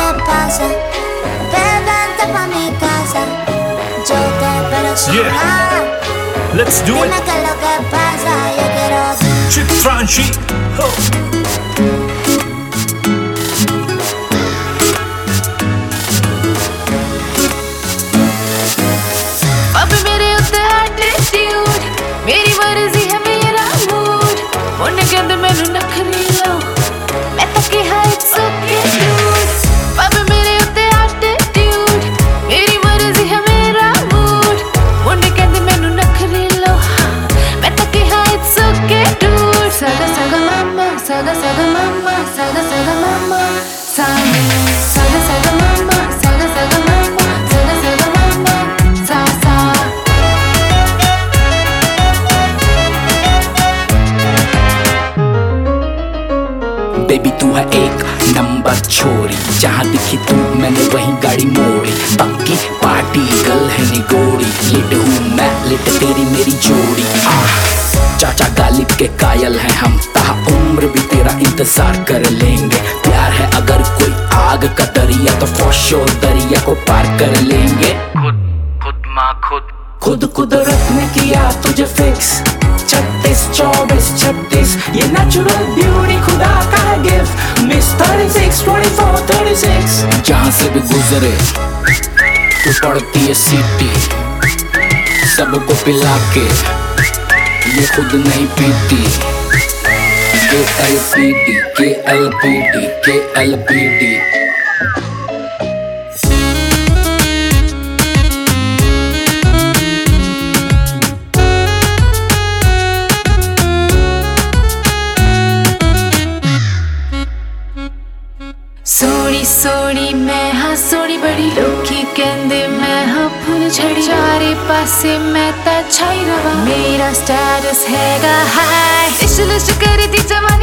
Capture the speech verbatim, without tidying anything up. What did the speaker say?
que pasa, ven, vente pa' mi casa. Yo te espero sin nada. Let's do Dime it. qué es lo que pasa, yo quiero Chick Franchi. Oh. अब मेरे उत्ते attitude, मेरी मर्जी है मेरा mood. उन्हें कहते मैनू नखरी लो, मैं तो कहा इट्स ओके डूड। अब मेरे उत्ते एटीट्यूड, मेरी मर्जी है मेरा मूड। उन्हें कहते मैनू नखरी लो, मैं तो कहा इट्स ओके डूड। सागा सागा मामा, सागा सागा मामा, सागा सागा मामा, सागा सागा सागा मामा, सागा सागा मामा, सागा सागा मामा, सा सा। बेबी तू है एक नंबर छोरी, जहाँ दिखी तू मैंने वहीं गाड़ी मोड़ी। पक्की पार्टी गर्ल है निगोरी, लिट हूँ मैं लिट तेरी मेरी जोड़ी। आह चाचा गालिब के कायल हैं हम, ताहा उम्र भी तेरा इंतजार कर लेंगे। प्यार है अगर कोई आग का दरिया, तो फौशो दरिया को पार कर लेंगे। खुद खुद माँ खुद खुद कुदरत ने किया तुझे फिक्स। छत्तीस चौबीस छत्तीस ये नेचुरल ब्यूटी खुदा का है gift. Miss thirty six twenty four thirty six जहाँ से भी गुजरे तू पड़ती है सीटी। सबको पिला के ये खुद नहीं पीती। K L P D K L P D K L P D. सोनी सोनी मैं हाँ सोनी बड़ी, लोकी कहंदे मैं हाँ फुल झड़ी। चारे पासे मैं ता छाई रवा, मेरा स्टेटस हैगा हाई। इश्क लिश्क करी दी जमा